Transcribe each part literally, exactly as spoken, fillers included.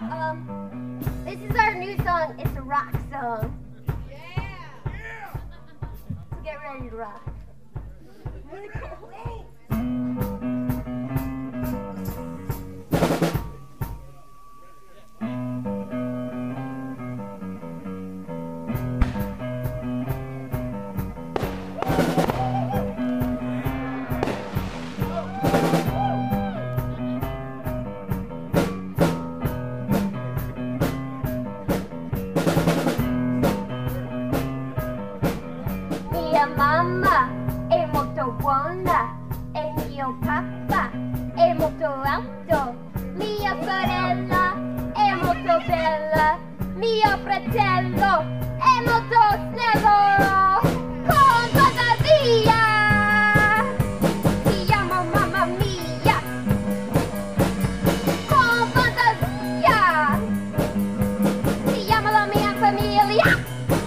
Um, this is our new song. It's a rock song. Yeah. Yeah. So get ready to rock. Mia mamma è molto buona e mio papà è molto alto. Mia sorella è molto bella. Mio fratello è molto snello. Con fantasia ti chiamo mamma mia. Con fantasia ti chiamo la mia famiglia.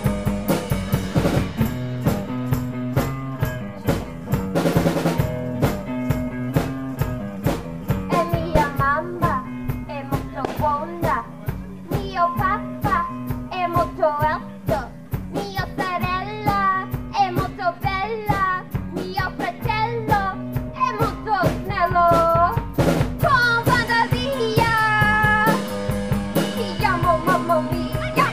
Mio papà è molto alto, mia sorella è molto bella, mio fratello è molto snello. Con fantasia ti chiamo mamma mia.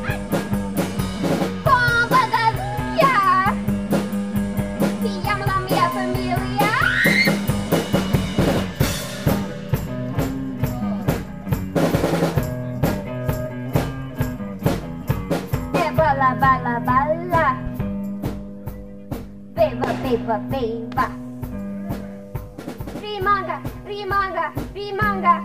Con fantasia ti chiamo la mia famiglia. Balla, balla, balla. Beva, beva, beva. Rimanga, rimanga, rimanga.